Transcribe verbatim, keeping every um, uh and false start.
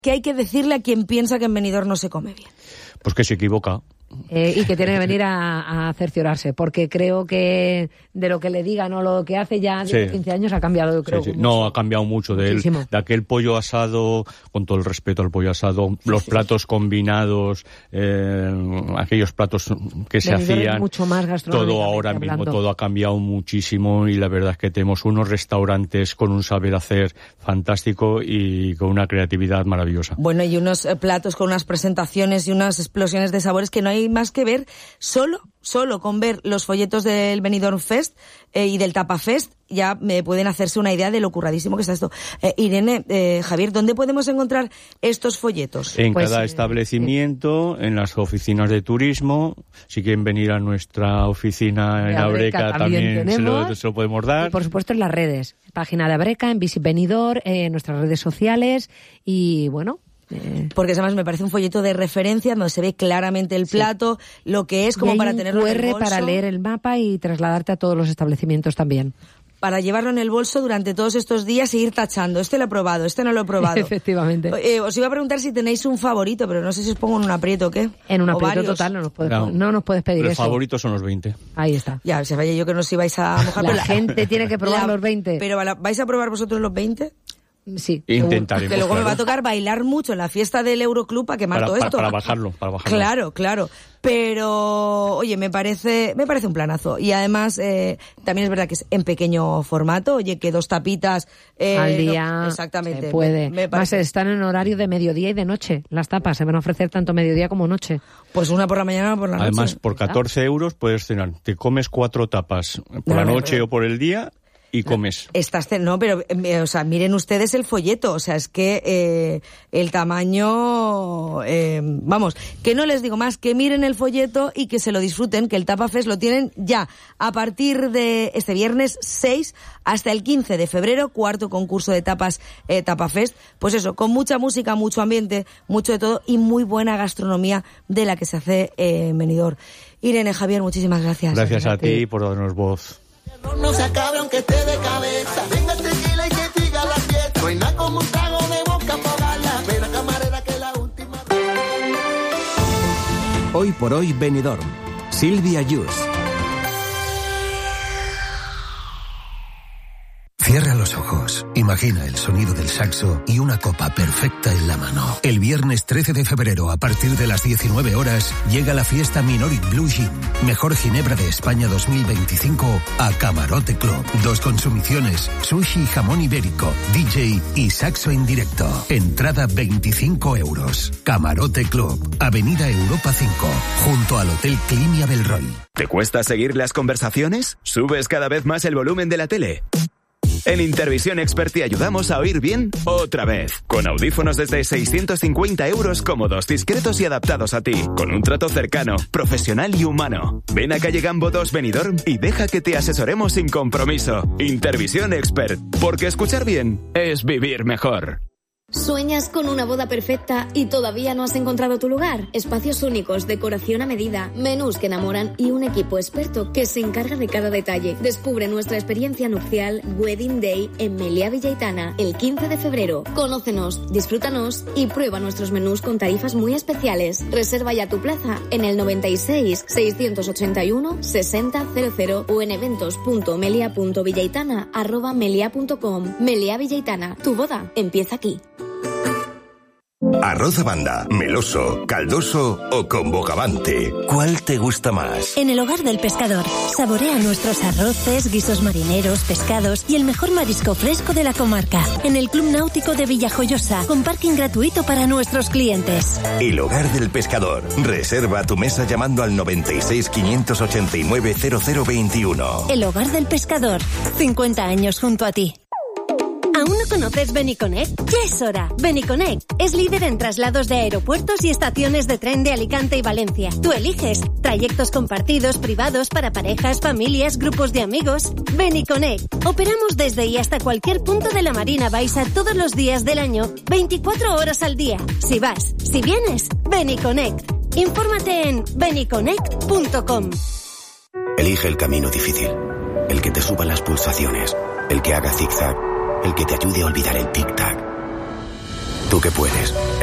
¿qué hay que decirle a quien piensa que en Benidorm no se come bien? Pues que se equivoca. Eh, y que tiene que venir a, a cerciorarse, porque creo que de lo que le digan o lo que hace ya de sí. quince años ha cambiado, yo creo. Sí, sí. No, ha cambiado mucho de él, de aquel pollo asado, con todo el respeto al pollo asado, sí, los sí. platos combinados, eh, aquellos platos que se Benidorm hacían. Mucho más todo ahora mismo, hablando. Todo ha cambiado muchísimo y la verdad es que tenemos unos restaurantes con un saber hacer fantástico y con una creatividad maravillosa. Bueno, y unos eh, platos con unas presentaciones y unas explosiones de sabores que no hay más que ver, solo, solo con ver los folletos del Benidorm Fest eh, y del Tapa Fest, ya me pueden hacerse una idea de lo curradísimo que está esto. Eh, Irene, eh, Javier, ¿dónde podemos encontrar estos folletos? En pues, cada eh, establecimiento, eh, en las oficinas de turismo. Si quieren venir a nuestra oficina en Abreca, también, también se, lo, se lo podemos dar. Y por supuesto en las redes, página de Abreca, en Visit Benidorm, eh, en nuestras redes sociales y bueno... Porque además me parece un folleto de referencia donde se ve claramente el plato, sí. lo que es, como para tenerlo en el bolso. Para leer el mapa y trasladarte a todos los establecimientos también. Para llevarlo en el bolso durante todos estos días e ir tachando. Este lo he probado, este no lo he probado. Efectivamente. Eh, os iba a preguntar si tenéis un favorito, pero no sé si os pongo en un aprieto o qué. En un o aprieto varios. total no nos puedes, no. no nos puedes pedir Los eso. Los favoritos son los veinte. Ahí está. Ya, se vaya yo que nos ibais a mojar. La pero gente tiene que probar la, los veinte. Pero ¿vais a probar vosotros los veinte? Sí. Intentaremos. Que luego claro. me va a tocar bailar mucho en la fiesta del Euroclub para quemar para, todo para, esto. Para bajarlo, para bajarlo. Claro, claro. Pero, oye, me parece, me parece un planazo. Y además, eh, también es verdad que es en pequeño formato. Oye, que dos tapitas, eh, al día. No, exactamente. Se puede. Me, me Más están en horario de mediodía y de noche. Las tapas se van a ofrecer tanto mediodía como noche. Pues una por la mañana o por la noche. Además, por catorce euros puedes cenar. Te comes cuatro tapas por no, la noche no, o por el día. Y comes. Estás, no, pero, o sea, miren ustedes el folleto, o sea, es que eh, el tamaño, eh, vamos, que no les digo más, que miren el folleto y que se lo disfruten, que el Tapa Fest lo tienen ya a partir de este viernes seis hasta el quince de febrero, cuarto concurso de tapas eh, Tapa Fest, pues eso, con mucha música, mucho ambiente, mucho de todo y muy buena gastronomía de la que se hace eh, en Benidorm. Irene, Javier, muchísimas gracias. Gracias a ti por darnos voz. No se acabe aunque esté de cabeza. Venga tequila y que diga la fiesta. No hay nada como un trago de boca para la pena camarera que la última. Hoy por hoy Benidorm. Silvia Yus. Cierra los ojos, imagina el sonido del saxo y una copa perfecta en la mano. El viernes trece de febrero, a partir de las diecinueve horas, llega la fiesta Minoric Blue Gin, mejor ginebra de España dos mil veinticinco, a Camarote Club. Dos consumiciones, sushi y jamón ibérico, D J y saxo en directo. Entrada veinticinco euros. Camarote Club, Avenida Europa cinco, junto al Hotel Climia Belroy. ¿Te cuesta seguir las conversaciones? ¿Subes cada vez más el volumen de la tele? En Intervisión Expert te ayudamos a oír bien otra vez. Con audífonos desde seiscientos cincuenta euros cómodos, discretos y adaptados a ti. Con un trato cercano, profesional y humano. Ven a Calle Gambo dos Benidorm y deja que te asesoremos sin compromiso. Intervisión Expert. Porque escuchar bien es vivir mejor. ¿Sueñas con una boda perfecta y todavía no has encontrado tu lugar? Espacios únicos, decoración a medida, menús que enamoran y un equipo experto que se encarga de cada detalle. Descubre nuestra experiencia nupcial Wedding Day en Meliá Villaitana el quince de febrero. Conócenos, disfrútanos y prueba nuestros menús con tarifas muy especiales. Reserva ya tu plaza en el noventa y seis, seiscientos ochenta y uno, sesenta cero cero o en eventos punto melia punto villaitana arroba melia punto com. Meliá Villaitana, tu boda empieza aquí. Arroz a banda, meloso, caldoso o con bogavante. ¿Cuál te gusta más? En el Hogar del Pescador, saborea nuestros arroces, guisos marineros, pescados y el mejor marisco fresco de la comarca. En el Club Náutico de Villajoyosa, con parking gratuito para nuestros clientes. El Hogar del Pescador. Reserva tu mesa llamando al noventa y seis, quinientos ochenta y nueve, cero cero veintiuno. El Hogar del Pescador. cincuenta años junto a ti. ¿Aún no conoces Beniconnect? Ya es hora. Beniconnect es líder en traslados de aeropuertos y estaciones de tren de Alicante y Valencia. Tú eliges trayectos compartidos, privados, para parejas, familias, grupos de amigos. Beniconnect. Operamos desde y hasta cualquier punto de la Marina Baixa todos los días del año, veinticuatro horas al día. Si vas, si vienes, Beniconnect. Infórmate en beniconnect punto com. Elige el camino difícil, el que te suba las pulsaciones, el que haga zigzag, el que te ayude a olvidar el tic-tac. Tú que puedes.